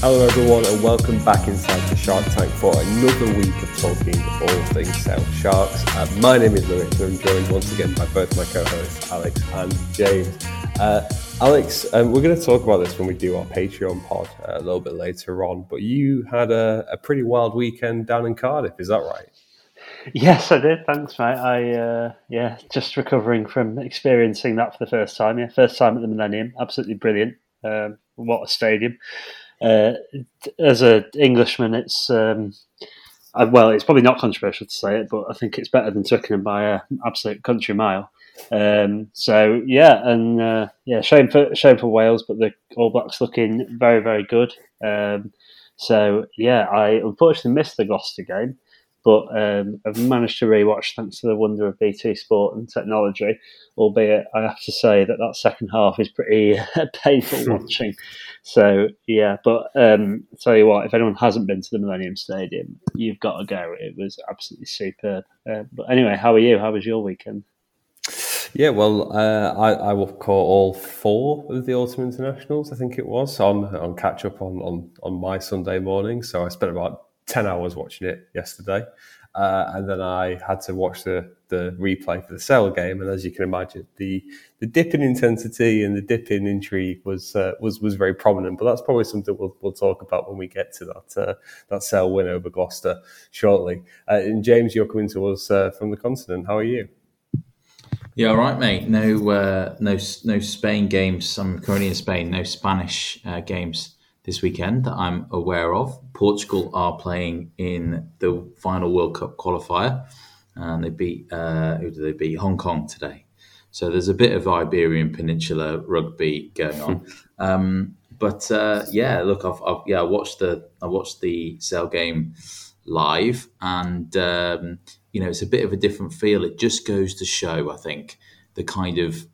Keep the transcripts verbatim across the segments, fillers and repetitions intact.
Hello everyone and welcome back inside the Shark Tank for another week of talking all things Sale Sharks. Uh, my name is Lewis and I'm joined once again by both my co-hosts Alex and James. Uh, Alex, um, we're going to talk about this when we do our Patreon pod uh, a little bit later on, but you had a, a pretty wild weekend down in Cardiff, is that right? Yes, I did. Thanks, mate. I uh, yeah, just recovering from experiencing that for the first time. Yeah, first time at the Millennium. Absolutely brilliant. Um, what a stadium! Uh, as an Englishman, it's um, I, well, it's probably not controversial to say it, but I think it's better than Twickenham by an absolute country mile. Um, so yeah, and uh, yeah, shame for shame for Wales, but the All Blacks looking very very good. Um, so yeah, I unfortunately missed the Gloucester game. But um, I've managed to rewatch thanks to the wonder of B T Sport and technology, albeit I have to say that that second half is pretty painful watching. So, yeah, but um, I'll tell you what, if anyone hasn't been to the Millennium Stadium, you've got to go. It was absolutely superb. Uh, but anyway, how are you? How was your weekend? Yeah, well, uh, I, I will call all four of the Autumn Internationals, I think it was, on, on catch-up on, on, on my Sunday morning. So I spent about ten hours watching it yesterday. Uh, and then I had to watch the, the replay for the Sale game. And as you can imagine, the, the dip in intensity and the dip in intrigue was uh, was was very prominent. But that's probably something we'll we'll talk about when we get to that uh, that Sale win over Gloucester shortly. Uh, and James, you're coming to us uh, from the continent. How are you? Yeah, all right, mate. No, uh, no, no Spain games. I'm currently in Spain. No Spanish uh, games this weekend that I'm aware of. Portugal are playing in the final World Cup qualifier, and they beat uh, who did they beat? Hong Kong today. So there's a bit of Iberian Peninsula rugby going on. um, but uh, yeah, look, I've, I've yeah I watched the I watched the Sale game live, and um, you know it's a bit of a different feel. It just goes to show, I think, the kind of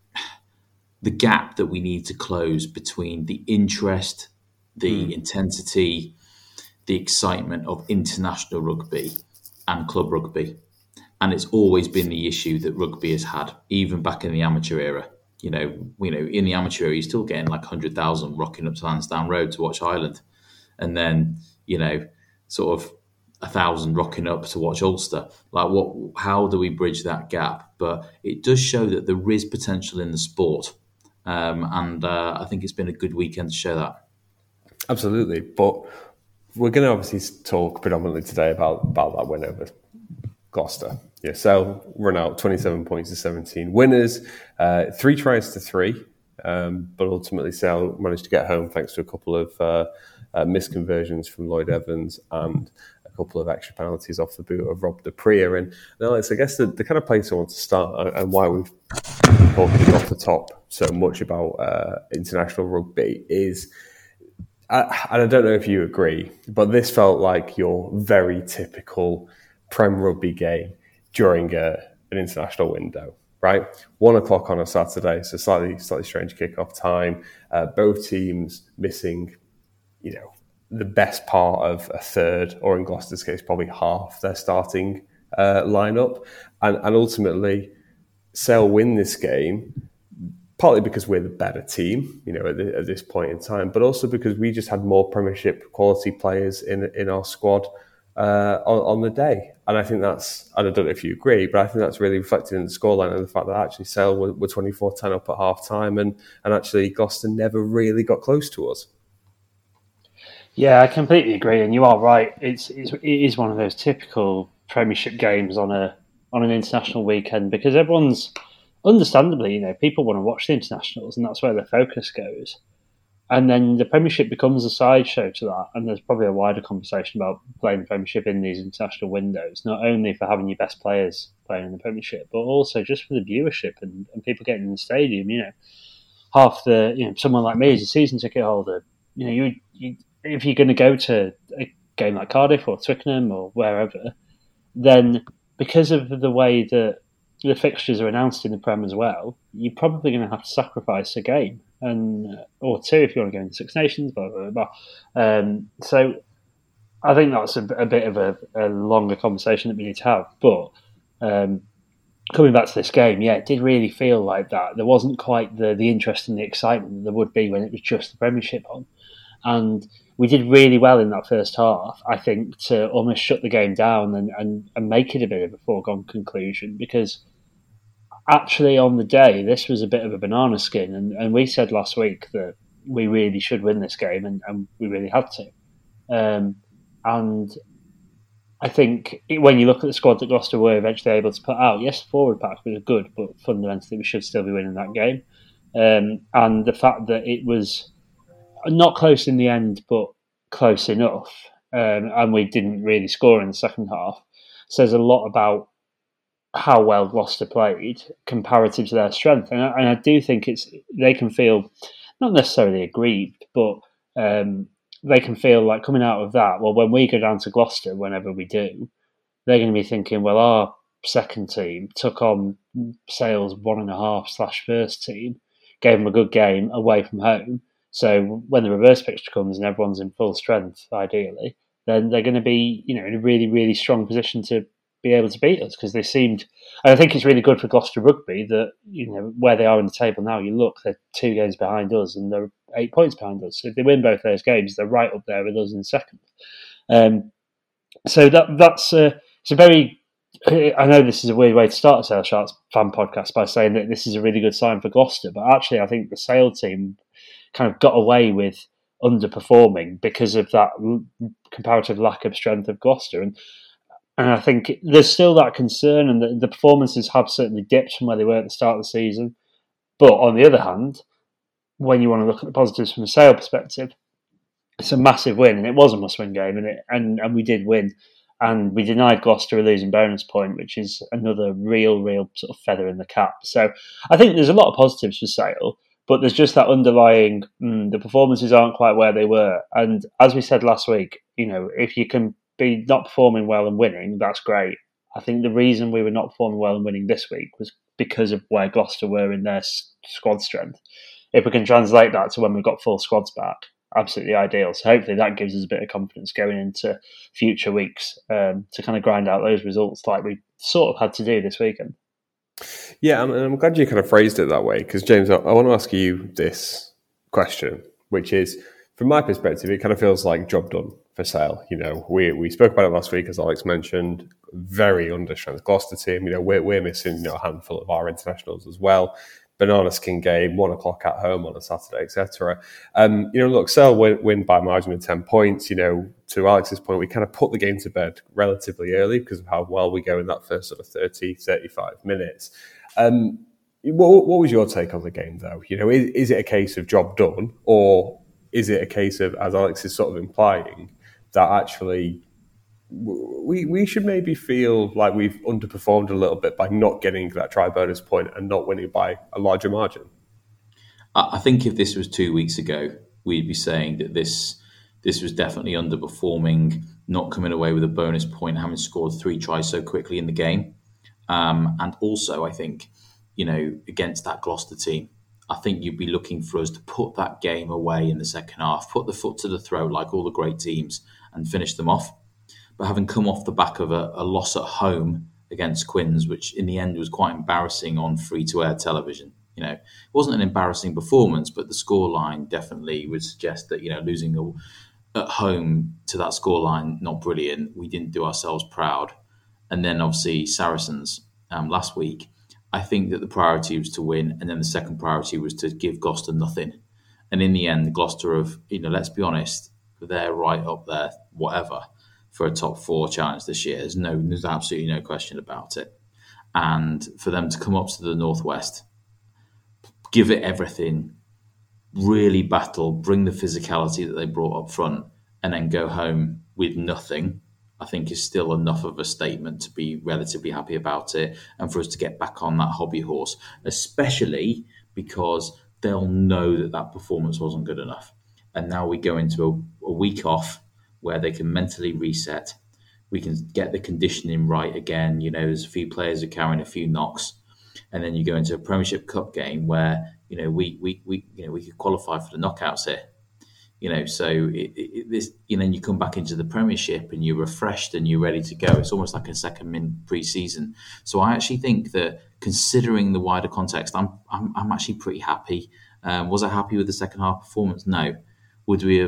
the gap that we need to close between the interest, the mm. intensity, the excitement of international rugby and club rugby. And it's always been the issue that rugby has had, even back in the amateur era. You know, you know, in the amateur era, you're still getting like one hundred thousand rocking up to Lansdowne Road to watch Ireland. And then, you know, sort of a thousand rocking up to watch Ulster. Like, what? How do we bridge that gap? But it does show that there is potential in the sport. Um, and uh, I think it's been a good weekend to show that. Absolutely, but we're going to obviously talk predominantly today about, about that win over Gloucester. Yeah, Sale run out twenty-seven points to seventeen winners, uh, three tries to three, um, but ultimately Sale managed to get home thanks to a couple of uh, uh, misconversions from Lloyd Evans and a couple of extra penalties off the boot of Rob Dupree. And Alex, I guess the, the kind of place I want to start and why we've talking off the top so much about uh, international rugby is, uh, and I don't know if you agree, but this felt like your very typical Prem rugby game during a, an international window, right? One o'clock on a Saturday, so slightly slightly strange kickoff time. Uh, both teams missing, you know, the best part of a third, or in Gloucester's case, probably half their starting uh, lineup, and and ultimately Sale win this game, partly because we're the better team, you know, at, the, at this point in time, but also because we just had more Premiership quality players in in our squad uh, on, on the day. And I think that's, I don't know if you agree, but I think that's really reflected in the scoreline and the fact that actually Sale were, were twenty-four ten up at half time, and, and actually Gloucester never really got close to us. Yeah, I completely agree, and you are right. It's, it's it is one of those typical Premiership games on a on an international weekend, because everyone's, understandably, you know, people want to watch the internationals, and that's where the focus goes. And then the Premiership becomes a sideshow to that, and there's probably a wider conversation about playing the Premiership in these international windows, not only for having your best players playing in the Premiership, but also just for the viewership and, and people getting in the stadium. You know, half the, you know, someone like me as a season ticket holder, you know, you, you if you're going to go to a game like Cardiff or Twickenham or wherever, then because of the way that the fixtures are announced in the Prem as well, you're probably going to have to sacrifice a game and or two if you want to go into Six Nations, blah, blah, blah. Um, so I think that's a, a bit of a, a longer conversation that we need to have. But um, coming back to this game, yeah, it did really feel like that. There wasn't quite the, the interest and the excitement that there would be when it was just the Premiership on. And we did really well in that first half, I think, to almost shut the game down and, and, and make it a bit of a foregone conclusion, because actually on the day, this was a bit of a banana skin. And, and we said last week that we really should win this game, and, and we really had to. Um, and I think it, when you look at the squad that Gloucester were eventually able to put out, yes, the forward pack was good, but fundamentally we should still be winning that game. Um, and the fact that it was not close in the end, but close enough, um, and we didn't really score in the second half, says a lot about how well Gloucester played comparative to their strength. And I, and I do think it's they can feel not necessarily aggrieved, but um, they can feel like coming out of that, well, when we go down to Gloucester, whenever we do, they're going to be thinking, well, our second team took on Sale's one and a half slash first team, gave them a good game away from home. So when the reverse fixture comes and everyone's in full strength, ideally, then they're going to be, you know, in a really, really strong position to be able to beat us, because they seemed, and I think it's really good for Gloucester Rugby that, you know, where they are in the table now, you look, they're two games behind us and they're eight points behind us. So if they win both those games, they're right up there with us in second. Um, so that that's uh, it's a very, I know this is a weird way to start a Sale Sharks fan podcast by saying that this is a really good sign for Gloucester, but actually I think the Sale team kind of got away with underperforming because of that comparative lack of strength of Gloucester. And And I think there's still that concern, and the, the performances have certainly dipped from where they were at the start of the season. But on the other hand, when you want to look at the positives from a Sale perspective, it's a massive win, and it was a must-win game, and it, and, and we did win. And we denied Gloucester a losing bonus point, which is another real, real sort of feather in the cap. So I think there's a lot of positives for Sale, but there's just that underlying, mm, the performances aren't quite where they were. And as we said last week, you know, if you can be not performing well and winning, that's great. I think the reason we were not performing well and winning this week was because of where Gloucester were in their squad strength. If we can translate that to when we've got full squads back, absolutely ideal. So hopefully that gives us a bit of confidence going into future weeks um, to kind of grind out those results like we sort of had to do this weekend. Yeah, and I'm glad you kind of phrased it that way, because James, I, I want to ask you this question, which is, from my perspective, it kind of feels like job done for Sale. You know, we we spoke about it last week, as Alex mentioned, very understrength Gloucester team. You know, we're we're missing, you know, a handful of our internationals as well. Banana skin game, one o'clock at home on a Saturday, et cetera. Um, you know, look, Sale win, win by a margin of ten points. You know, to Alex's point, we kind of put the game to bed relatively early because of how well we go in that first sort of thirty, thirty-five minutes. Um, what, what was your take on the game, though? You know, is, is it a case of job done, or is it a case of, as Alex is sort of implying, that actually we we should maybe feel like we've underperformed a little bit by not getting that try bonus point and not winning by a larger margin? I think if this was two weeks ago, we'd be saying that this this was definitely underperforming, not coming away with a bonus point, having scored three tries so quickly in the game. Um, and also, I think, you know, against that Gloucester team, I think you'd be looking for us to put that game away in the second half, put the foot to the throat like all the great teams and finish them off. But having come off the back of a, a loss at home against Quins, which in the end was quite embarrassing on free-to-air television, you know, it wasn't an embarrassing performance, but the scoreline definitely would suggest that, you know, losing a, at home to that scoreline, not brilliant. We didn't do ourselves proud. And then obviously Saracens um, last week, I think that the priority was to win, and then the second priority was to give Gloucester nothing. And in the end, Gloucester have, you know, let's be honest, they're right up there, whatever, for a top four challenge this year. There's no, there's absolutely no question about it. And for them to come up to the Northwest, give it everything, really battle, bring the physicality that they brought up front, and then go home with nothing, I think is still enough of a statement to be relatively happy about it and for us to get back on that hobby horse, especially because they'll know that that performance wasn't good enough. And now we go into a, a week off where they can mentally reset. We can get the conditioning right again. You know, there's a few players are carrying a few knocks. And then you go into a Premiership Cup game where, you know, we we we you know we could qualify for the knockouts here. You know, so it, it, this, you know, you come back into the Premiership and you're refreshed and you're ready to go. It's almost like a second min pre-season. So I actually think that, considering the wider context, I'm I'm, I'm actually pretty happy. Um, was I happy with the second half performance? No. Would we have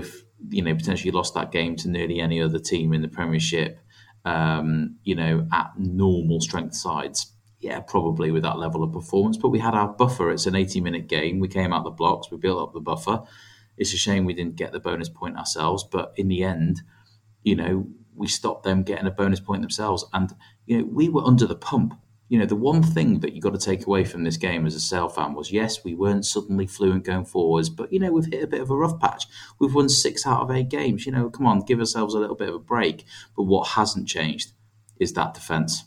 you know, potentially lost that game to nearly any other team in the Premiership, um, you know, at normal strength sides. Yeah, probably with that level of performance. But we had our buffer. It's an eighty-minute game. We came out the blocks. We built up the buffer. It's a shame we didn't get the bonus point ourselves. But in the end, you know, we stopped them getting a bonus point themselves. And, you know, we were under the pump. You know, the one thing that you got to take away from this game as a Sale fan was, yes, we weren't suddenly fluent going forwards, but, you know, we've hit a bit of a rough patch. We've won six out of eight games. You know, come on, give ourselves a little bit of a break. But what hasn't changed is that defence.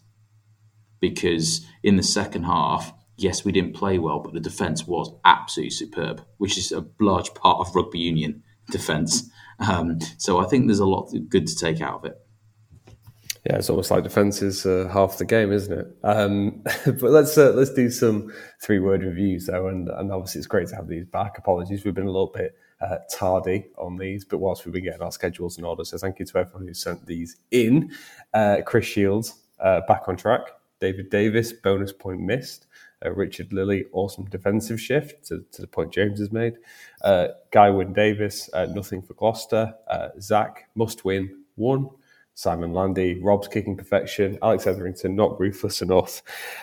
Because in the second half, yes, we didn't play well, but the defence was absolutely superb, which is a large part of rugby union defence. Um, so I think there's a lot good to take out of it. Yeah, it's almost like defence is uh, half the game, isn't it? Um, but let's uh, let's do some three-word reviews, though, and, and obviously it's great to have these back. Apologies, we've been a little bit uh, tardy on these, but whilst we've been getting our schedules in order, so thank you to everyone who sent these in. Uh, Chris Shields, uh, back on track. David Davis, bonus point missed. Uh, Richard Lilly, awesome defensive shift to, to the point James has made. Uh, Guy Wynne Davis, uh, nothing for Gloucester. Uh, Zach, must win, one. Simon Landy, Rob's kicking perfection. Alex Etherington, not ruthless enough.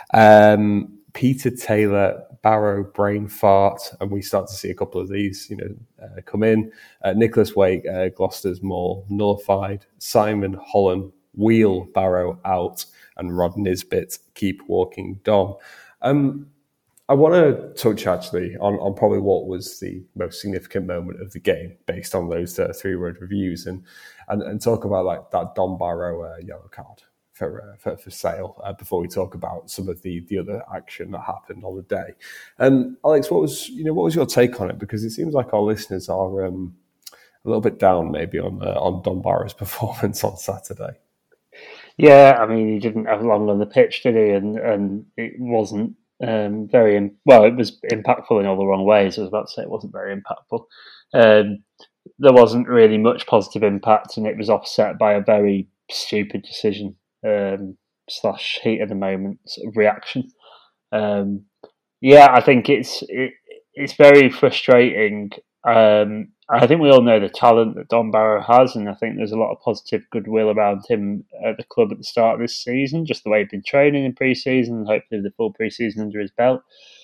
Um, Peter Taylor, Barrow, brain fart. And we start to see a couple of these, you know, uh, come in. Uh, Nicholas Wake, uh, Gloucester's Maul, nullified. Simon Holland, wheel Barrow out. And Rod Nisbet, keep walking Dom. Um, I want to touch actually on, on probably what was the most significant moment of the game based on those uh, three-word reviews and, and and talk about like that Dom Barrow uh, yellow card for uh, for, for Sale uh, before we talk about some of the, the other action that happened on the day. And Alex, what was you know what was your take on it? Because it seems like our listeners are um, a little bit down maybe on uh, on Dom Barrow's performance on Saturday. Yeah, I mean, he didn't have long on the pitch, did he? And and it wasn't um, very well. It was impactful in all the wrong ways. I was about to say it wasn't very impactful. Um, there wasn't really much positive impact, and it was offset by a very stupid decision um, slash heat of the moment sort of reaction. Um, yeah, I think it's it, it's very frustrating. Um, I think we all know the talent that Dom Barrow has, and I think there's a lot of positive goodwill around him at the club at the start of this season, just the way he'd been training in pre-season, and hopefully the full pre-season under his belt.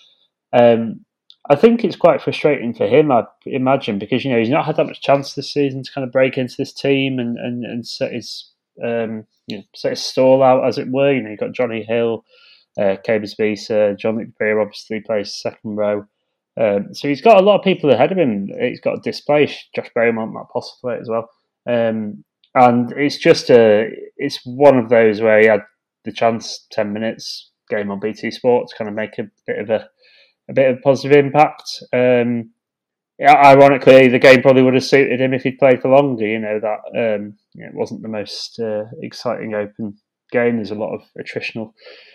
Um, I think it's quite frustrating for him, I imagine, because you know he's not had that much chance this season to kind of break into this team and, and, and set his um, you know set his stall out, as it were. You know, you've got Johnny Hill, uh, Cabers Visa, John Luke Beer obviously plays second row. Um, so he's got a lot of people ahead of him. He's got to displace Josh Beaumont, Matt Postlethwaite as well. Um, and it's just a, it's one of those where he had the chance, ten minutes, game on B T Sport, to kind of make a bit of a, a bit of positive impact. Um, ironically, the game probably would have suited him if he'd played for longer. You know, that um, you know, it wasn't the most uh, exciting open game. There's a lot of attritional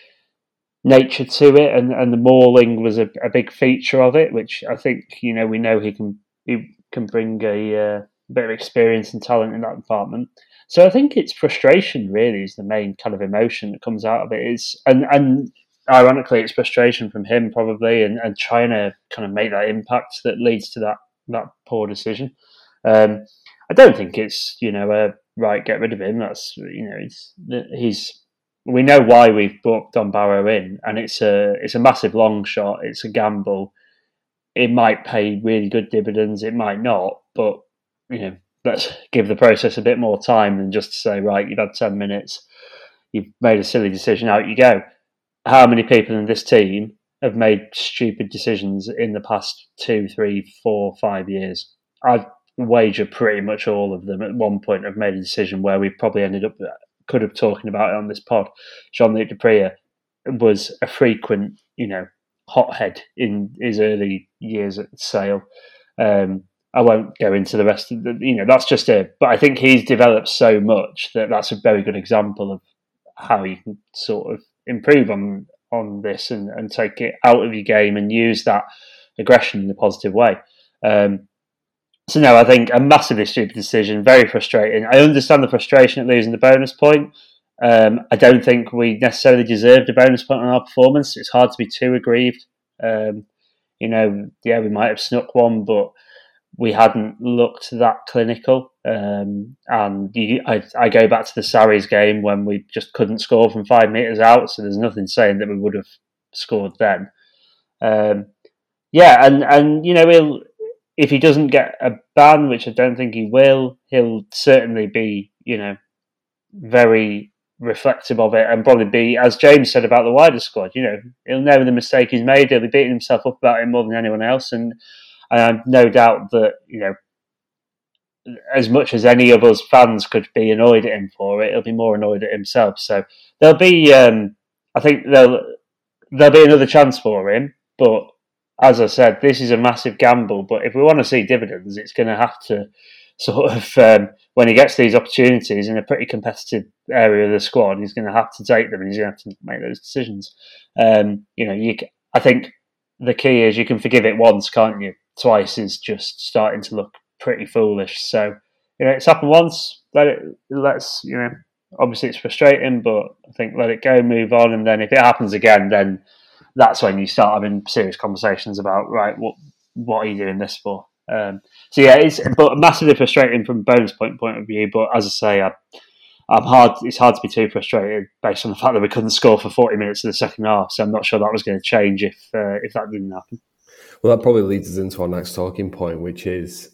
nature to it, and, and the mauling was a, a big feature of it, which I think you know we know he can he can bring a uh, bit of experience and talent in that department. So I think it's frustration really is the main kind of emotion that comes out of it. Is and and ironically, it's frustration from him probably, and, and trying to kind of make that impact that leads to that that poor decision. Um, I don't think it's you know a right get rid of him. That's you know he's he's. We know why we've brought Dom Barrow in, and it's a it's a massive long shot. It's a gamble. It might pay really good dividends. It might not, but you know, let's give the process a bit more time than just to say, right, you've had ten minutes, you've made a silly decision, out you go. How many people in this team have made stupid decisions in the past two, three, four, five years? I'd wager pretty much all of them at one point have made a decision where we've probably ended up could have talking about it on this pod. Jean-Luc du Preez was a frequent, you know, hothead in his early years at Sale. Um, I won't go into the rest of the, you know, that's just a, but I think he's developed so much that that's a very good example of how you can sort of improve on on this and, and take it out of your game and use that aggression in a positive way. Um, So no, I think a massively stupid decision, very frustrating. I understand the frustration at losing the bonus point. Um, I don't think we necessarily deserved a bonus point on our performance. It's hard to be too aggrieved. Um, you know, yeah, we might have snuck one, but we hadn't looked that clinical. Um, and you, I, I go back to the Sarries game when we just couldn't score from five metres out, so there's nothing saying that we would have scored then. Um, yeah, and, and you know, he'll, if he doesn't get a ban, which I don't think he will, he'll certainly be, you know, very reflective of it and probably be, as James said about the wider squad, you know, he'll know the mistake he's made, he'll be beating himself up about it more than anyone else, and, and I've no doubt that, you know, as much as any of us fans could be annoyed at him for it, he'll be more annoyed at himself. So there'll be, um, I think there'll there'll be another chance for him, but as I said, this is a massive gamble, but if we want to see dividends, it's going to have to sort of, um, when he gets these opportunities in a pretty competitive area of the squad, he's going to have to take them and he's going to have to make those decisions. Um, you know, you, I think the key is you can forgive it once, can't you? Twice is just starting to look pretty foolish. So, you know, it's happened once, let it, let's, you know, obviously it's frustrating, but I think let it go, move on, and then if it happens again, then that's when you start having serious conversations about, right, what what are you doing this for? Um, so yeah, it's but massively frustrating from Bones' point point of view. But as I say, I, I'm hard. It's hard to be too frustrated based on the fact that we couldn't score for forty minutes of the second half. So I'm not sure that was going to change if uh, if that didn't happen. Well, that probably leads us into our next talking point, which is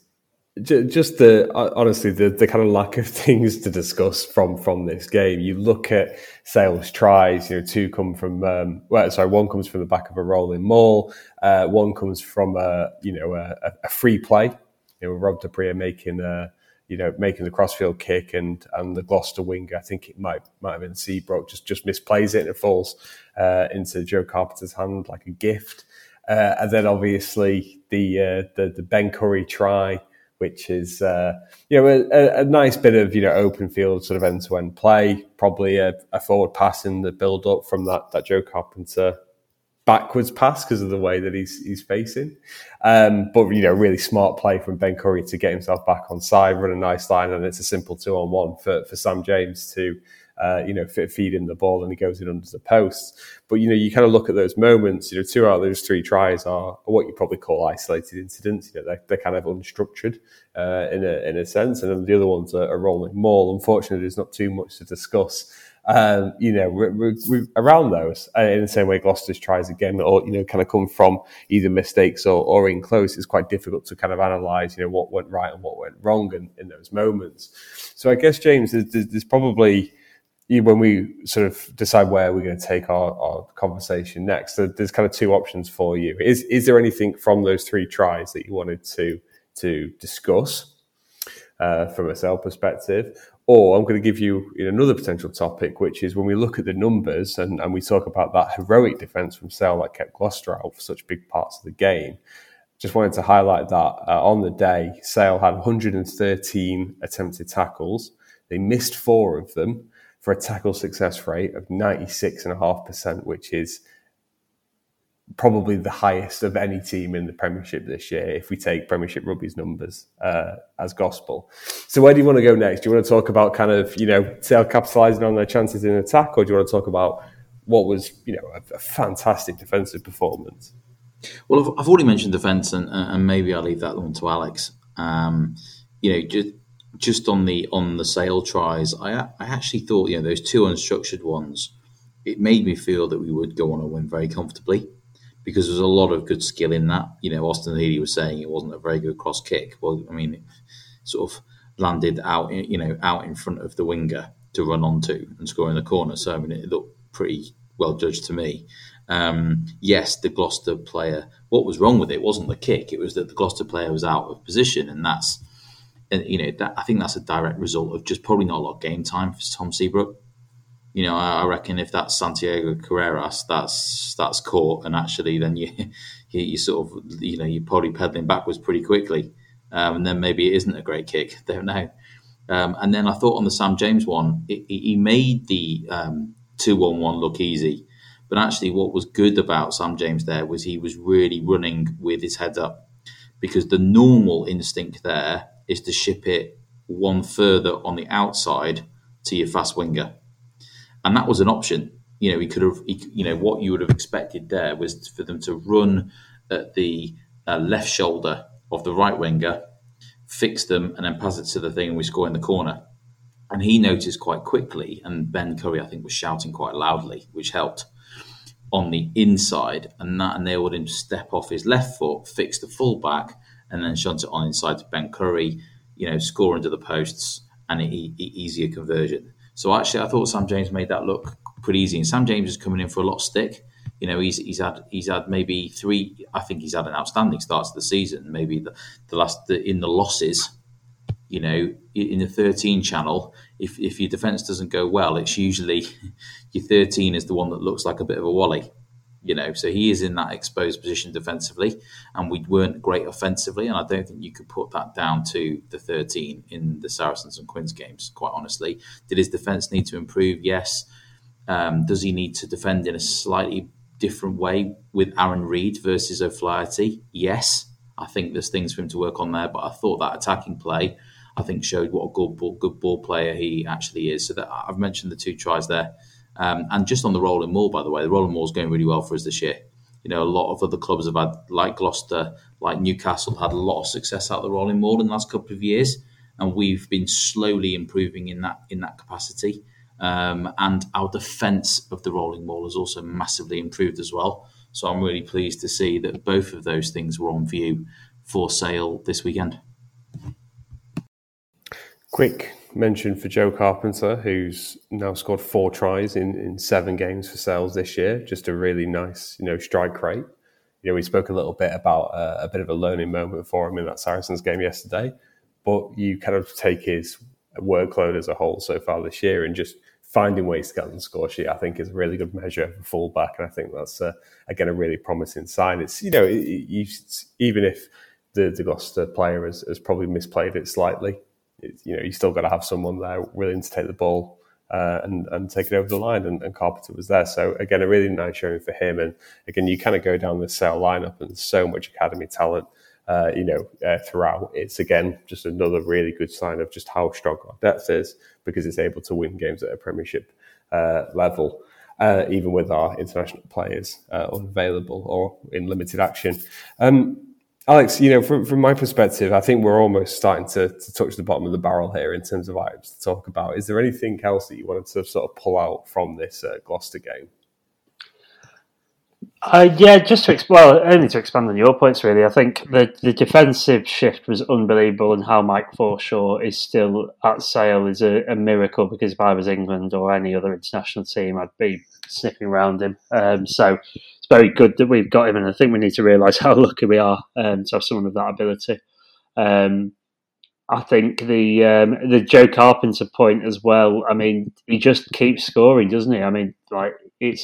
just the honestly the, the kind of lack of things to discuss from from this game. You look at Sale's tries, you know, two come from um, well, sorry, one comes from the back of a rolling maul, uh, one comes from a you know a, a free play. You know, Rob De Brea making a you know making the crossfield kick, and and the Gloucester winger, I think it might might have been Seabrook, just just misplays it and it falls uh, into Joe Carpenter's hand like a gift. Uh, and then obviously the uh, the the Ben Curry try, which is, uh, you know, a, a nice bit of, you know, open field sort of end-to-end play, probably a, a forward pass in the build-up from that, that Joe Carpenter backwards pass because of the way that he's he's facing. Um, but, you know, really smart play from Ben Curry to get himself back on side, run a nice line, and it's a simple two-on-one for, for Sam James to, uh, you know, feed him the ball, and he goes in under the post. But, you know, you kind of look at those moments, you know, two out of those three tries are what you probably call isolated incidents. You know, they're, they're kind of unstructured uh, in a in a sense. And then the other ones are, are rolling maul. Unfortunately, there's not too much to discuss, um, you know, we're, we're, we're around those. Uh, in the same way Gloucester's tries again, or, you know, kind of come from either mistakes or, or in close. It's quite difficult to kind of analyse, you know, what went right and what went wrong in, in those moments. So I guess, James, there's, there's probably... when we sort of decide where we're going to take our, our conversation next, there's kind of two options for you. Is is there anything from those three tries that you wanted to to discuss uh, from a Sale perspective? Or I'm going to give you, you know, another potential topic, which is when we look at the numbers and, and we talk about that heroic defence from Sale that kept Gloucester out for such big parts of the game. Just wanted to highlight that uh, on the day, Sale had one hundred thirteen attempted tackles. They missed four of them, for a tackle success rate of ninety-six point five percent, which is probably the highest of any team in the Premiership this year, if we take Premiership Rugby's numbers uh, as gospel. So where do you want to go next? Do you want to talk about kind of, you know, Sale capitalising on their chances in attack, or do you want to talk about what was, you know, a, a fantastic defensive performance? Well, I've, I've already mentioned defence, and, and maybe I'll leave that one to Alex. Um, you know, just... Just on the on the Sale tries, I I actually thought, you know, those two unstructured ones, it made me feel that we would go on and win very comfortably, because there's a lot of good skill in that. You know, Austin Healey was saying it wasn't a very good cross kick. Well, I mean, it sort of landed out, you know, out in front of the winger to run onto and score in the corner. So I mean, it looked pretty well judged to me. Um, yes, the Gloucester player. What was wrong with it wasn't the kick; it was that the Gloucester player was out of position, and that's. And, you know, that, I think that's a direct result of just probably not a lot of game time for Tom Seabrook. You know, I, I reckon if that's Santiago Carreras, that's that's caught, and actually then you you, you sort of, you know, you're probably pedaling backwards pretty quickly, um, and then maybe it isn't a great kick. Don't know. Um, and then I thought on the Sam James one, it, he made the um, two one one look easy, but actually what was good about Sam James there was he was really running with his head up, because the normal instinct there is to ship it one further on the outside to your fast winger. And that was an option. You know, he could have, he, you know, what you would have expected there was for them to run at the uh, left shoulder of the right winger fix them, and then pass it to the thing and we score in the corner. And he noticed quite quickly, and Ben Curry, I think, was shouting quite loudly, which helped on the inside, and that enabled him to step off his left foot, fix the fullback, and then shunt it on inside to Ben Curry, you know, score under the posts, and an e- e- easier conversion. So actually, I thought Sam James made that look pretty easy. And Sam James is coming in for a lot of stick. You know, he's he's had he's had maybe three. I think he's had an outstanding start to the season. Maybe the, the last the, in the losses. You know, in the thirteen channel, if if your defence doesn't go well, it's usually your thirteen is the one that looks like a bit of a wally. You know, so he is in that exposed position defensively, and we weren't great offensively, and I don't think you could put that down to the thirteen in the Saracens and Quins games, quite honestly. Did his defence need to improve? Yes. Um, does he need to defend in a slightly different way with Aaron Reid versus O'Flaherty? Yes. I think there's things for him to work on there, but I thought that attacking play, I think, showed what a good ball, good ball player he actually is. So that I've mentioned the two tries there. Um, and just on the rolling maul, by the way, the rolling maul is going really well for us this year. You know, a lot of other clubs have had, like Gloucester, like Newcastle, had a lot of success out of the rolling maul in the last couple of years, and we've been slowly improving in that in that capacity. Um, and our defence of the rolling maul has also massively improved as well. So I'm really pleased to see that both of those things were on view for Sale this weekend. Quick mention for Joe Carpenter, who's now scored four tries in, in seven games for Sales this year. Just a really nice, you know, strike rate. You know, we spoke a little bit about uh, a bit of a learning moment for him in that Saracens game yesterday, but you kind of take his workload as a whole so far this year and just finding ways to get on the score sheet, I think, is a really good measure of a fullback, and I think that's uh, again a really promising sign. It's, you know, it, it, you, even if the, the Gloucester player has, has probably misplayed it slightly, it's, you know, you still got to have someone there willing to take the ball uh, and and take it over the line, and, and Carpenter was there. So again, a really nice showing for him. And again, you kind of go down the Sale lineup, and so much academy talent. Uh, you know, uh, throughout, it's again just another really good sign of just how strong our depth is, because it's able to win games at a Premiership uh, level, uh, even with our international players uh, unavailable or in limited action. Um, Alex, you know, from from my perspective, I think we're almost starting to, to touch the bottom of the barrel here in terms of items to talk about. Is there anything else that you wanted to sort of pull out from this uh, Gloucester game? Uh, yeah, just to exp- well, only to expand on your points, really. I think the, the defensive shift was unbelievable, and how Mike Forshaw is still at Sale is a, a miracle, because if I was England or any other international team, I'd be sniffing around him. Um, so it's very good that we've got him, and I think we need to realise how lucky we are um, to have someone of that ability. Um, I think the um, the Joe Carpenter point as well. I mean, he just keeps scoring, doesn't he? I mean, like it's.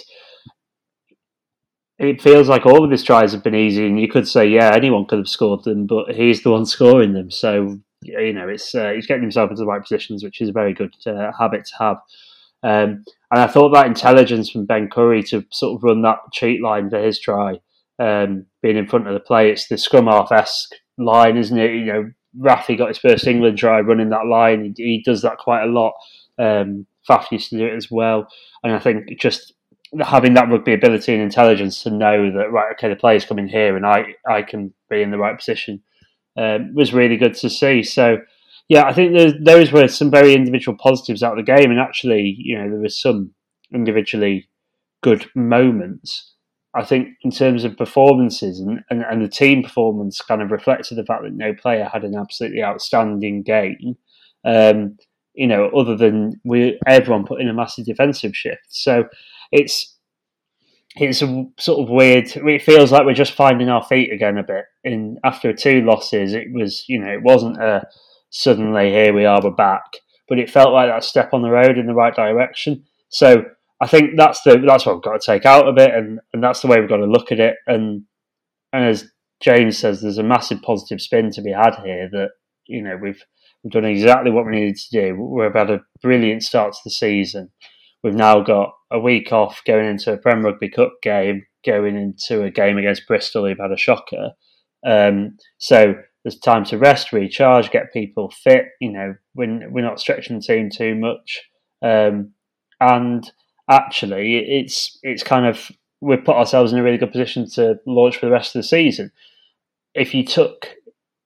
It feels like all of his tries have been easy, and you could say, yeah, anyone could have scored them, but he's the one scoring them. So, you know, it's uh, he's getting himself into the right positions, which is a very good uh, habit to have. Um, and I thought that intelligence from Ben Curry to sort of run that cheat line for his try, um, being in front of the play, it's the scrum half-esque line, isn't it? You know, Rafi got his first England try running that line. He, he does that quite a lot. Um, Faf used to do it as well. And I think just having that rugby ability and intelligence to know that, right, okay, the player's coming here and I, I can be in the right position um, was really good to see. So, yeah, I think those, those were some very individual positives out of the game. And actually, you know, there was some individually good moments. I think in terms of performances and, and, and the team performance kind of reflected the fact that no player had an absolutely outstanding game. Um, you know, other than we everyone put in a massive defensive shift. So it's it's a sort of weird. It feels like we're just finding our feet again a bit. In after two losses, it was, you know, it wasn't a suddenly here we are, we're back, but it felt like that step on the road in the right direction. So I think that's the that's what we've got to take out of it, and, and that's the way we've got to look at it. And and as James says, there's a massive positive spin to be had here. That, you know, we've we've done exactly what we needed to do. We've had a brilliant start to the season. We've now got a week off going into a Prem Rugby Cup game, going into a game against Bristol who've had a shocker. Um, so there's time to rest, recharge, get people fit. You know, we're, we're not stretching the team too much. Um, and actually, it's it's kind of, we've put ourselves in a really good position to launch for the rest of the season. If you took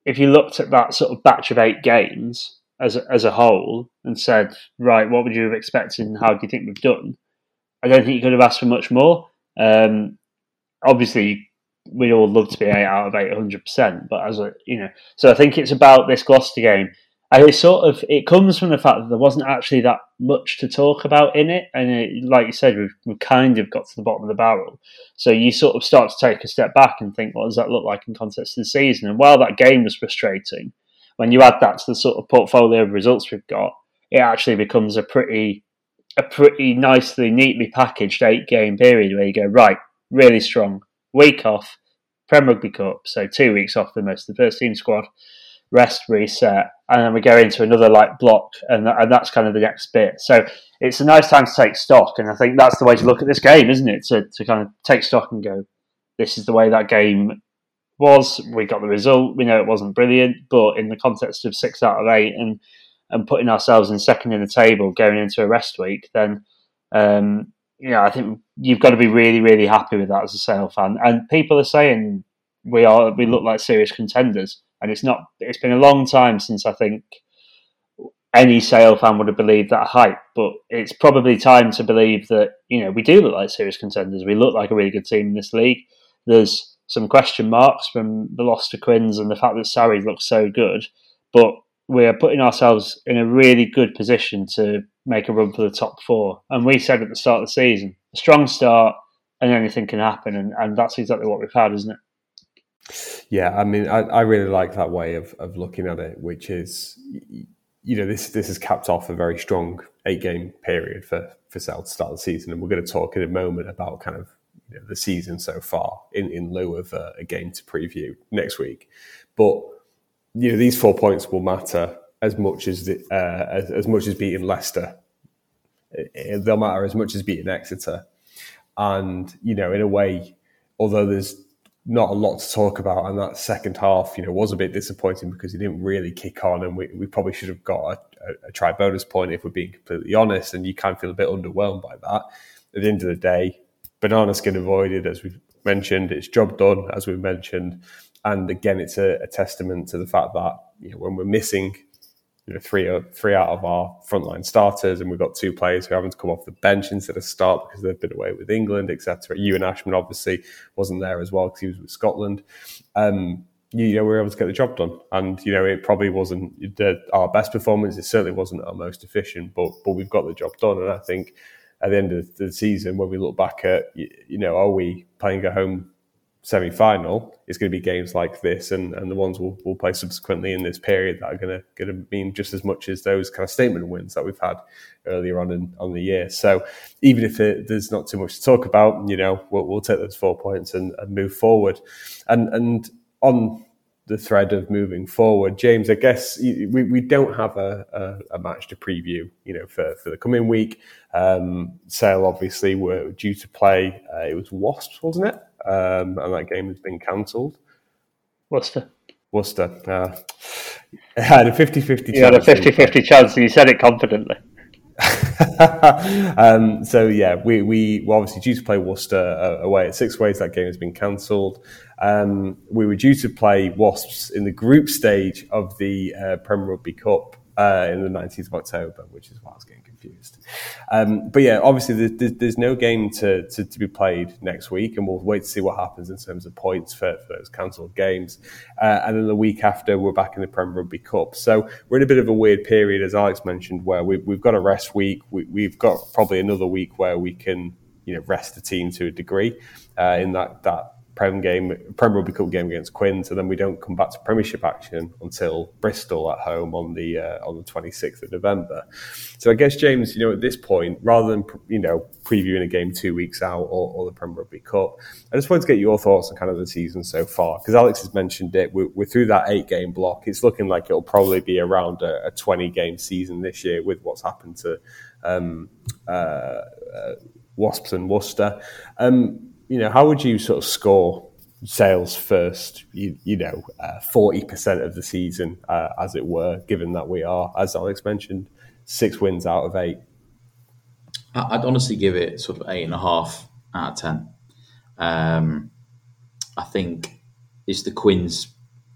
if you looked at that sort of batch of eight games as a, as a whole and said, right, what would you have expected and how do you think we've done? I don't think you could have asked for much more. Um, obviously, we all love to be eight out of eight, one hundred percent. But as a, you know, so I think it's about this Gloucester game. And it sort of it comes from the fact that there wasn't actually that much to talk about in it, and it, like you said, we've, we've kind of got to the bottom of the barrel. So you sort of start to take a step back and think, what does that look like in context of the season? And while that game was frustrating, when you add that to the sort of portfolio of results we've got, it actually becomes a pretty a pretty nicely, neatly packaged eight game period where you go, right, really strong, week off, Prem Rugby Cup, so two weeks off the most of the first team squad, rest, reset, and then we go into another like block, and, and that's kind of the next bit. So it's a nice time to take stock, and I think that's the way to look at this game, isn't it? To to kind of take stock and go, this is the way that game was. We got the result. We know it wasn't brilliant, but in the context of six out of eight, and and putting ourselves in second in the table going into a rest week, then um, yeah, I think you've got to be really, really happy with that as a Sale fan. And people are saying we are we look like serious contenders, and it's not. It's been a long time since I think any Sale fan would have believed that hype. But it's probably time to believe that, you know, we do look like serious contenders. We look like a really good team in this league. There's some question marks from the loss to Quins and the fact that Sarri looks so good, but we're putting ourselves in a really good position to make a run for the top four. And we said at the start of the season, a strong start and anything can happen. And, and that's exactly what we've had, isn't it? Yeah, I mean, I, I really like that way of, of looking at it, which is, you know, this this has capped off a very strong eight-game period for, for Sale to start the season. And we're going to talk in a moment about kind of, you know, the season so far in, in lieu of a, a game to preview next week. But you know, these four points will matter as much as the, uh, as, as much as beating Leicester. They'll matter as much as beating Exeter. And, you know, in a way, although there's not a lot to talk about, and that second half, you know, was a bit disappointing because he didn't really kick on, and we, we probably should have got a, a, a try bonus point if we're being completely honest, and you can feel a bit underwhelmed by that. At the end of the day, banana skin avoided, as we've mentioned. It's job done, as we've mentioned. And again, it's a, a testament to the fact that, you know, when we're missing, you know, three three out of our frontline starters, and we've got two players who haven't come off the bench instead of start because they've been away with England, et cetera. Ewan Ashman obviously wasn't there as well because he was with Scotland. Um, you, you know, we were able to get the job done, and you know, it probably wasn't the, our best performance. It certainly wasn't our most efficient, but but we've got the job done, and I think at the end of the season, when we look back at, you know, are we playing a home semi-final, it's going to be games like this and, and the ones we'll, we'll play subsequently in this period that are going to going to mean just as much as those kind of statement wins that we've had earlier on in on the year. So even if it, there's not too much to talk about, you know, we'll, we'll take those four points and, and move forward. And and on the thread of moving forward, James, I guess we, we don't have a, a, a match to preview, you know, for, for the coming week. Um, Sale obviously were due to play. Uh, it was Wasps, wasn't it? Um, and that game has been cancelled. Worcester. Worcester. Uh, it had a fifty-fifty chance. You had a fifty-fifty chance, and you said it confidently. um, so, yeah, we, we were obviously due to play Worcester uh, away at Six Ways. That game has been cancelled. Um, we were due to play Wasps in the group stage of the uh, Premier Rugby Cup uh, in the nineteenth of October, which is why I was getting confused. Um, but yeah, obviously there's, there's no game to, to, to be played next week, and we'll wait to see what happens in terms of points for, for those cancelled games. Uh, and then the week after, we're back in the Premier Rugby Cup. So we're in a bit of a weird period, as Alex mentioned, where we, we've got a rest week. We, we've got probably another week where we can, you know, rest the team to a degree uh, in that that. Prem game, Premier Rugby Cup game against Quins, and then we don't come back to Premiership action until Bristol at home on the uh, on the twenty-sixth of November. So I guess, James, you know, at this point, rather than, you know, previewing a game two weeks out or, or the Premier Rugby Cup, I just wanted to get your thoughts on kind of the season so far, because Alex has mentioned it. We're, we're through that eight game block. It's looking like it'll probably be around a, a twenty game season this year with what's happened to um, uh, uh, Wasps and Worcester. Um, You know, how would you sort of score Sale's first, you, you know, uh, forty percent of the season, uh, as it were, given that we are, as Alex mentioned, six wins out of eight? I'd honestly give it sort of eight and a half out of ten. Um, I think it's the Quins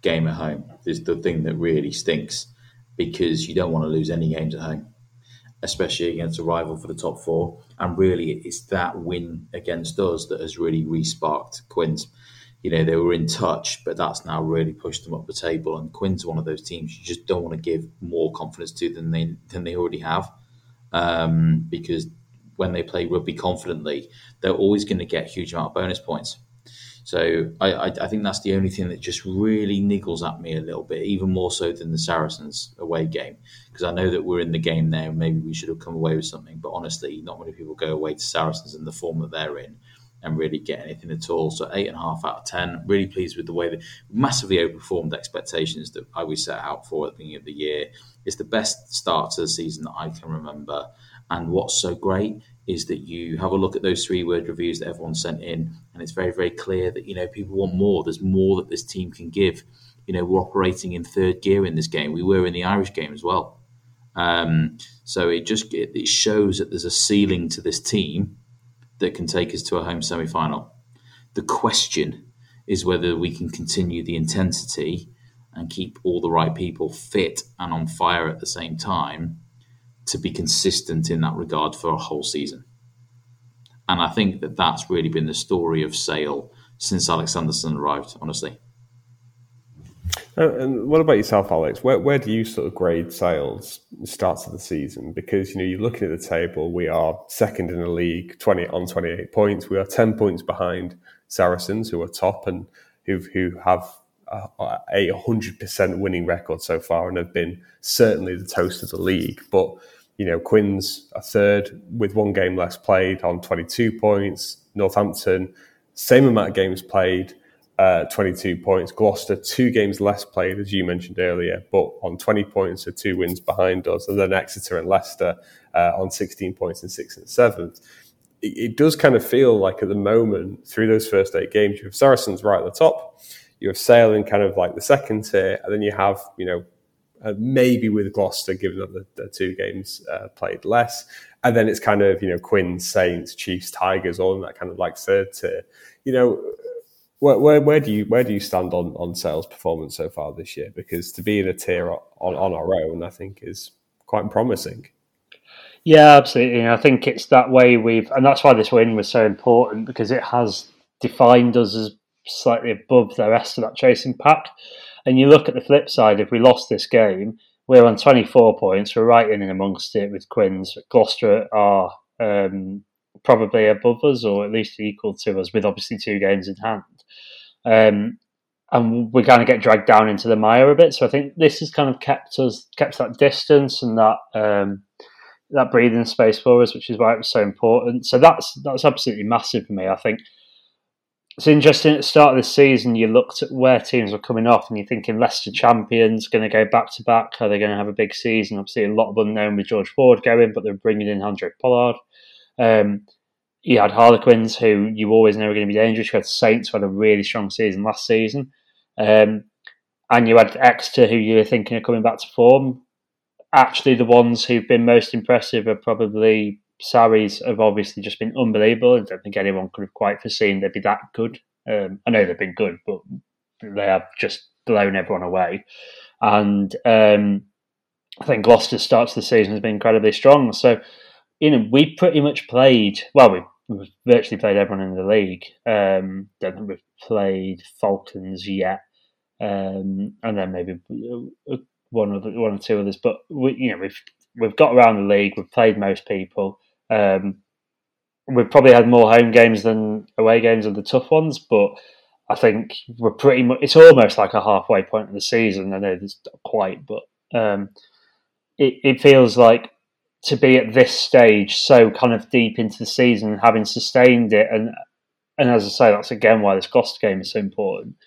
game at home is the thing that really stinks, because you don't want to lose any games at home, especially against a rival for the top four. And really, it's that win against us that has really re-sparked Quins. You know, they were in touch, but that's now really pushed them up the table. And Quins are one of those teams you just don't want to give more confidence to than they than they already have, um, because when they play rugby confidently, they're always going to get a huge amount of bonus points. So I, I, I think that's the only thing that just really niggles at me a little bit, even more so than the Saracens away game, because I know that we're in the game there and maybe we should have come away with something. But honestly, not many people go away to Saracens in the form that they're in and really get anything at all. So eight and a half out of ten. Really pleased with the way that massively overperformed expectations that I we set out for at the beginning of the year. It's the best start to the season that I can remember. And what's so great is that you have a look at those three-word reviews that everyone sent in, and it's very, very clear that, you know, people want more. There's more that this team can give. You know, we're operating in third gear in this game. We were in the Irish game as well. Um, so it just it, it shows that there's a ceiling to this team that can take us to a home semi-final. The question is whether we can continue the intensity and keep all the right people fit and on fire at the same time to be consistent in that regard for a whole season. And I think that that's really been the story of Sale since Alex Sanderson arrived, honestly. Uh, and what about yourself, Alex? Where where do you sort of grade Sale's starts of the season? Because, you know, you're looking at the table, we are second in the league, twenty on twenty-eight points. We are ten points behind Saracens, who are top and who who have a, a one hundred percent winning record so far and have been certainly the toast of the league. But, you know, Quins are third with one game less played on twenty-two points. Northampton, same amount of games played, uh, twenty-two points. Gloucester, two games less played, as you mentioned earlier, but on twenty points, so two wins behind us. And then Exeter and Leicester uh, on sixteen points and sixth and seventh. It, it does kind of feel like at the moment, through those first eight games, you have Saracens right at the top, you have Sale in kind of like the second tier, and then you have, you know, Uh, maybe with Gloucester, given that the, the two games uh, played less. And then it's kind of, you know, Quins, Saints, Chiefs, Tigers, all in that kind of like third tier. You know, where where, where do you where do you stand on, on Sale's performance so far this year? Because to be in a tier on, on our own, I think is quite promising. Yeah, absolutely. I think it's that way we've, and that's why this win was so important, because it has defined us as slightly above the rest of that chasing pack. And you look at the flip side, if we lost this game, we're on twenty-four points. We're right in and amongst it with Quins. Gloucester are um, probably above us, or at least equal to us, with obviously two games in hand. Um, and we kind of get dragged down into the mire a bit. So I think this has kind of kept us, kept that distance and that um, that breathing space for us, which is why it was so important. So that's that's absolutely massive for me. I think it's interesting at the start of the season, you looked at where teams were coming off and you're thinking Leicester champions, going to go back-to-back, are they going to have a big season? Obviously a lot of unknown with George Ford going, but they're bringing in Andre Pollard. Um, you had Harlequins, who you always know are going to be dangerous. You had Saints, who had a really strong season last season. Um, and you had Exeter, who you were thinking are coming back to form. Actually, the ones who've been most impressive are probably Sarries have obviously just been unbelievable. I don't think anyone could have quite foreseen they'd be that good. Um, I know they've been good, but they have just blown everyone away. And um, I think Gloucester's start to the season has been incredibly strong. So, you know, we pretty much played, well, we've, we've virtually played everyone in the league. Um, don't think we've played Falcons yet. Um, and then maybe one or, one or two others. But, we, you know, we've we've got around the league. We've played most people. Um, we've probably had more home games than away games of the tough ones, but I think we're pretty much, it's almost like a halfway point of the season. I know it's not quite, but um, it, it feels like to be at this stage so kind of deep into the season, having sustained it, and and as I say, that's again why this Gloucester game is so important.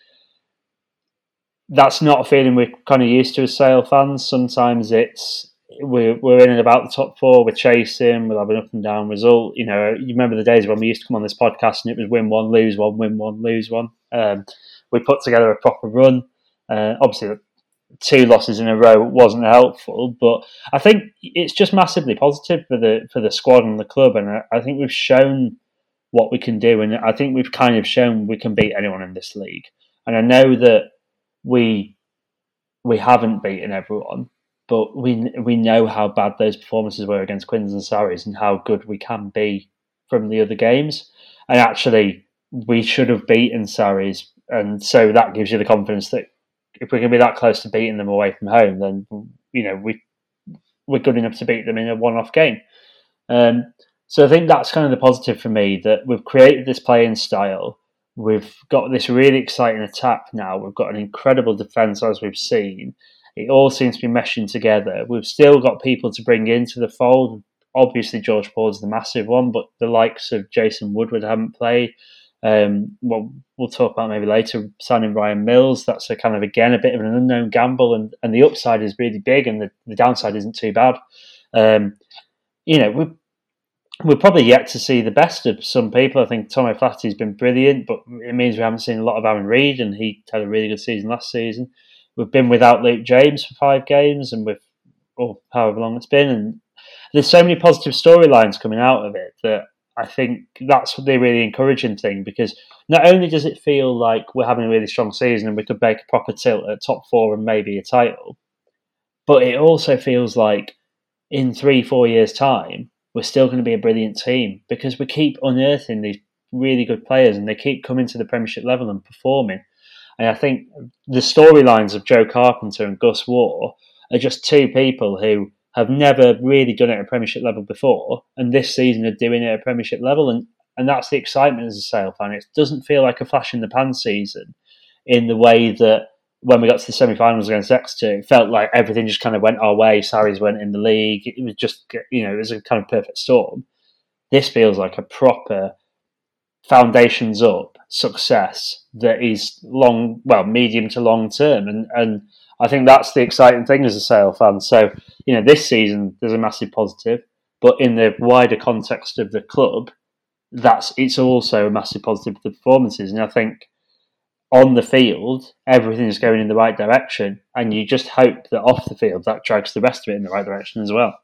That's not a feeling we're kind of used to as Sale fans. Sometimes it's We're, we're in and about the top four, we're chasing, we'll have an up and down result. You know, you remember the days when we used to come on this podcast and it was win one, lose one, win one, lose one. Um, we put together a proper run. Uh, obviously, two losses in a row wasn't helpful, but I think it's just massively positive for the for the squad and the club. And I, I think we've shown what we can do. And I think we've kind of shown we can beat anyone in this league. And I know that we we haven't beaten everyone, but we we know how bad those performances were against Quins and Sarries and how good we can be from the other games. And actually, we should have beaten Sarries, and so that gives you the confidence that if we're going to be that close to beating them away from home, then you know we we're good enough to beat them in a one-off game. Um, so I think that's kind of the positive for me, that we've created this playing style. We've got this really exciting attack now. We've got an incredible defence, as we've seen. It all seems to be meshing together. We've still got people to bring into the fold. Obviously, George Ford's the massive one, but the likes of Jason Woodward haven't played. Um, well, we'll talk about maybe later, signing Ryan Mills. That's a kind of, again, a bit of an unknown gamble, and, and the upside is really big and the, the downside isn't too bad. Um, you know, we're, we're probably yet to see the best of some people. I think Tom O'Flaherty's been brilliant, but it means we haven't seen a lot of Aaron Reid, and he had a really good season last season. We've been without Luke James for five games, and with oh, however long it's been, and there's so many positive storylines coming out of it that I think that's the really encouraging thing, because not only does it feel like we're having a really strong season and we could make a proper tilt at top four and maybe a title, but it also feels like in three, four years' time, we're still going to be a brilliant team, because we keep unearthing these really good players and they keep coming to the Premiership level and performing. And I think the storylines of Joe Carpenter and Gus Waugh are just two people who have never really done it at a Premiership level before, and this season are doing it at a Premiership level, and, and that's the excitement as a Sale fan. It doesn't feel like a flash in the pan season in the way that when we got to the semi-finals against Exeter, it felt like everything just kind of went our way. Sarries went in the league. It was just, you know, it was a kind of perfect storm. This feels like a proper foundations up success that is long, well, medium to long term, and and I think that's the exciting thing as a Sale fan. So, you know, this season there's a massive positive, but in the wider context of the club, that's it's also a massive positive for the performances. And I think on the field, everything is going in the right direction, and you just hope that off the field that drags the rest of it in the right direction as well.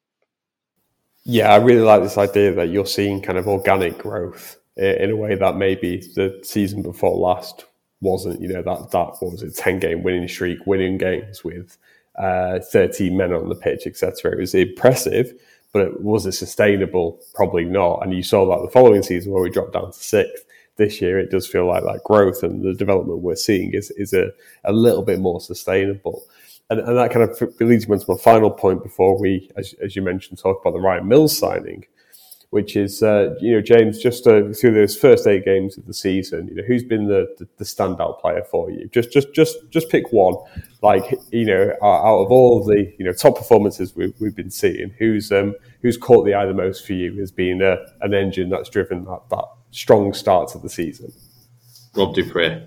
Yeah, I really like this idea that you're seeing kind of organic growth in a way that maybe the season before last wasn't. You know, that, that what was it, ten-game winning streak, winning games with uh, thirteen men on the pitch, et cetera. It was impressive, but it, was it sustainable? Probably not. And you saw that the following season where we dropped down to sixth. This year, it does feel like that growth and the development we're seeing is is a, a little bit more sustainable. And, and that kind of leads me to my final point before we, as, as you mentioned, talk about the Ryan Mills signing, which is, uh, you know, James, just uh, through those first eight games of the season, you know, who's been the, the, the standout player for you? Just, just, just, just pick one. Like, you know, out of all the, you know, top performances we've, we've been seeing, who's um, who's caught the eye the most for you as being a, an engine that's driven that, that strong start to the season? Rob du Preez.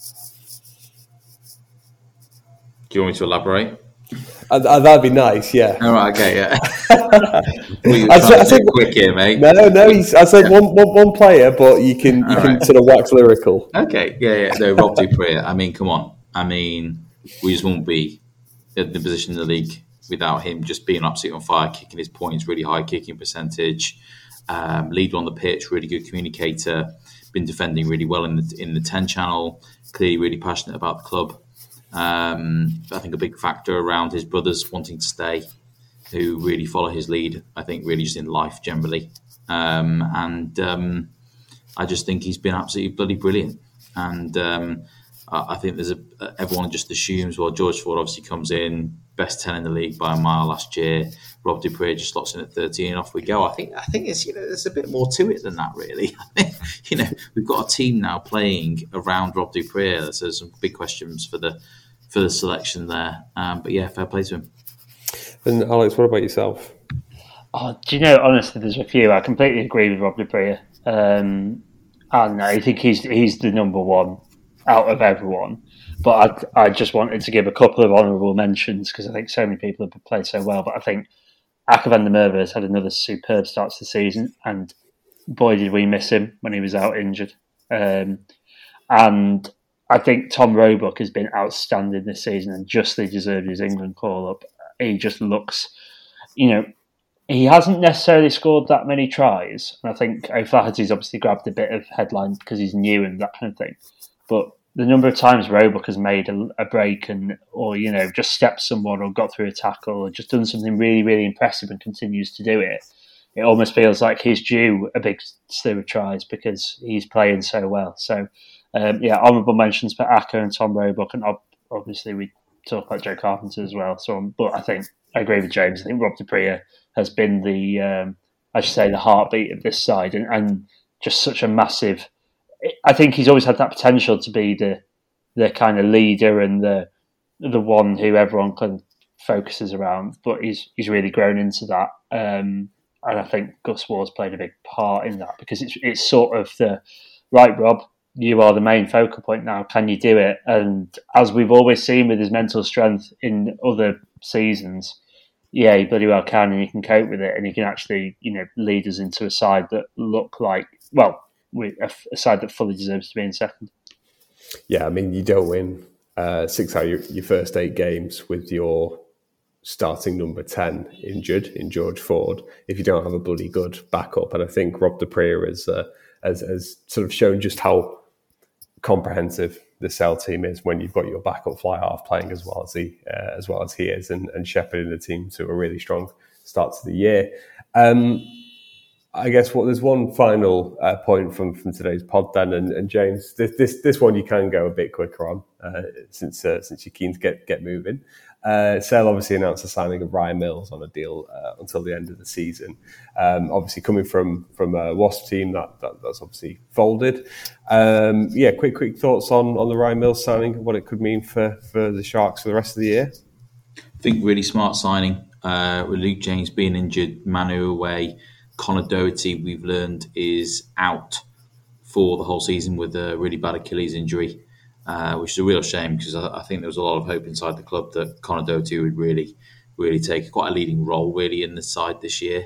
Do you want me to elaborate? Uh, that'd be nice, yeah. All right, okay, yeah. I said, I said quick here, mate. No, no. He's, I said one, one, one player, but you can you All can right. sort of wax lyrical. Okay, yeah, yeah. No, Rob du Preez. I mean, come on. I mean, we just won't be in the position in the league without him just being absolutely on fire, kicking his points, really high kicking percentage, um, leader on the pitch, really good communicator, been defending really well in the in the ten channel. Clearly, really passionate about the club. Um, I think a big factor around his brothers wanting to stay, who really follow his lead, I think really just in life generally. Um, and um, I just think he's been absolutely bloody brilliant. And um, I think there's a, everyone just assumes, well, George Ford obviously comes in, best ten in the league by a mile last year. Rob du Preez just slots in at thirteen, off we go. I think I think it's, you know, there's a bit more to it than that, really. You know, we've got a team now playing around Rob du Preez, so there's some big questions for the for the selection there. Um, but yeah, fair play to him. And Alex, what about yourself? Oh, do you know, honestly, there's a few. I completely agree with Rob du Preez. Um, and I think he's he's the number one out of everyone. But I, I just wanted to give a couple of honourable mentions because I think so many people have played so well. But I think Aka van der Merwe has had another superb start to the season, and boy, did we miss him when he was out injured. Um, and I think Tom Roebuck has been outstanding this season and justly deserved his England call-up. He just looks, you know, he hasn't necessarily scored that many tries. And I think O'Flaherty's obviously grabbed a bit of headline because he's new and that kind of thing. But the number of times Roebuck has made a, a break and, or, you know, just stepped someone or got through a tackle or just done something really, really impressive and continues to do it, it almost feels like he's due a big slew of tries because he's playing so well. So, um, yeah, honourable mentions for Aka and Tom Roebuck, and obviously we talk about Joe Carpenter as well. So, but I think I agree with James. I think Rob du Preez has been the, um, I should say, the heartbeat of this side, and, and just such a massive. I think he's always had that potential to be the the kind of leader and the the one who everyone kind of focuses around. But he's he's really grown into that, um, and I think Gus Ward's played a big part in that because it's it's sort of the right, Rob. You are the main focal point now. Can you do it? And as we've always seen with his mental strength in other seasons, yeah, he bloody well can, and he can cope with it, and he can actually, you know, lead us into a side that look like, well, a side that fully deserves to be in second. Yeah, I mean, you don't win uh, six out of your, your first eight games with your starting number ten injured in George Ford if you don't have a bloody good backup. And I think Rob du Preez has, uh, has, has sort of shown just how comprehensive the Cell team is when you've got your backup fly half playing as well as he uh, as well as he is, and, and shepherding the team to a really strong start to the year. Um, I guess what there's one final uh, point from, from today's pod then, and, and James, this, this this one you can go a bit quicker on uh, since uh, since you're keen to get get moving. Uh, Sale obviously announced the signing of Ryan Mills on a deal uh, until the end of the season. Um, obviously coming from from a Wasp team that, that that's obviously folded. Um, yeah, quick quick thoughts on, on the Ryan Mills signing and what it could mean for, for the Sharks for the rest of the year. I think really smart signing. Uh, with Luke James being injured, Manu away, Connor Doherty we've learned is out for the whole season with a really bad Achilles injury. Uh, which is a real shame because I, I think there was a lot of hope inside the club that Connor Doherty would really, really take quite a leading role really in the side this year.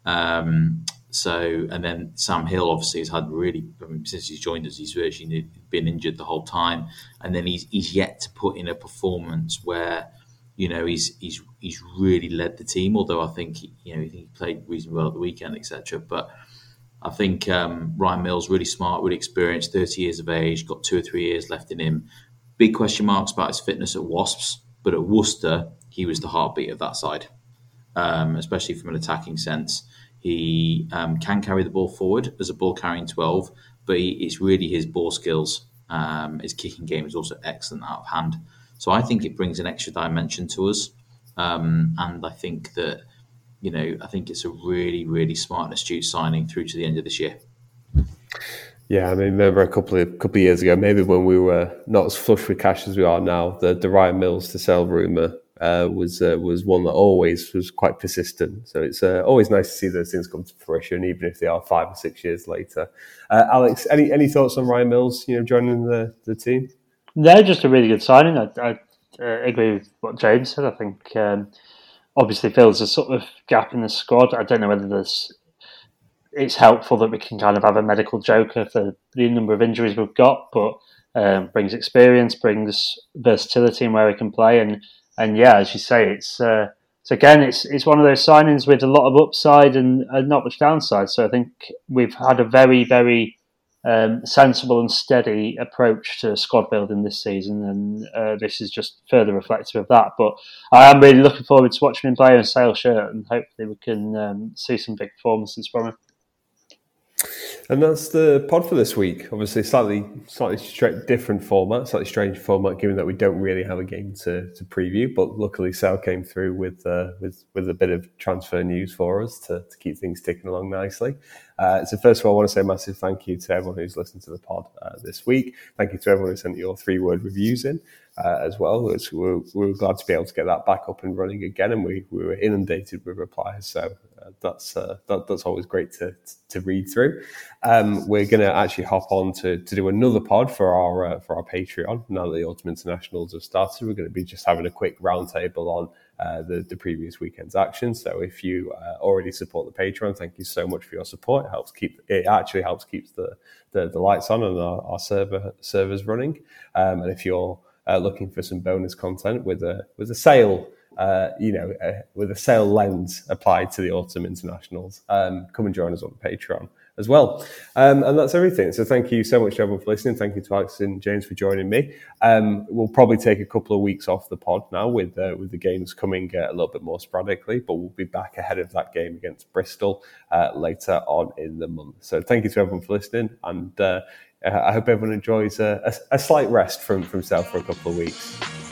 Um, so, and then Sam Hill obviously has had really, I mean, since he's joined us, he's virtually been injured the whole time, and then he's he's yet to put in a performance where, you know, he's he's he's really led the team. Although I think he, you know he played reasonably well at the weekend, et cetera. But I think um, Ryan Mills, really smart, really experienced, thirty years of age, got two or three years left in him. Big question marks about his fitness at Wasps, but at Worcester, he was the heartbeat of that side, um, especially from an attacking sense. He um, can carry the ball forward as a ball-carrying twelve, but he, it's really his ball skills. Um, his kicking game is also excellent out of hand. So I think it brings an extra dimension to us. Um, and I think that You know, I think it's a really, really smart and astute signing through to the end of this year. Yeah, I mean, remember a couple of couple of years ago, maybe when we were not as flush with cash as we are now, the, the Ryan Mills to sell rumour uh, was uh, was one that always was quite persistent. So it's uh, always nice to see those things come to fruition, even if they are five or six years later. Uh, Alex, any any thoughts on Ryan Mills? You know, joining the, the team? No, just a really good signing. I, I uh, agree with what James said. I think. Um, Obviously fills a sort of gap in the squad. I don't know whether there's. It's helpful that we can kind of have a medical joker for the number of injuries we've got, but um, brings experience, brings versatility in where we can play, and and yeah, as you say, it's uh, so again, it's it's one of those signings with a lot of upside and, and not much downside. So I think we've had a very very um, sensible and steady approach to squad building this season, and uh, this is just further reflective of that. But I am really looking forward to watching him play in a Sale shirt, and hopefully we can um, see some big performances from him. And that's the pod for this week. Obviously, slightly slightly straight, different format, slightly strange format, given that we don't really have a game to, to preview. But luckily, Sale came through with uh, with with a bit of transfer news for us to, to keep things ticking along nicely. Uh, so first of all, I want to say a massive thank you to everyone who's listened to the pod uh, this week. Thank you to everyone who sent your three-word reviews in uh, as well. It's, we're, we're glad to be able to get that back up and running again, and we, we were inundated with replies. So uh, that's uh, that, that's always great to to read through. Um, we're going to actually hop on to, to do another pod for our uh, for our Patreon. Now that the Autumn Internationals have started, we're going to be just having a quick roundtable on uh, the, the previous weekend's action. So if you uh, already support the Patreon, thank you so much for your support. It helps keep it actually helps keep the, the, the lights on and our, our server servers running. Um, and if you're uh, looking for some bonus content with a with a sale. Uh, you know, uh, with a sale lens applied to the Autumn Internationals, um, come and join us on Patreon. as well. Um, and that's everything. So thank you so much to everyone for listening. Thank you to Alex and James for joining me. Um, we'll probably take a couple of weeks off the pod now with uh, with the games coming uh, a little bit more sporadically, but we'll be back ahead of that game against Bristol uh, later on in the month. So thank you to everyone for listening, and uh, I hope everyone enjoys a, a, a slight rest from, from South for a couple of weeks.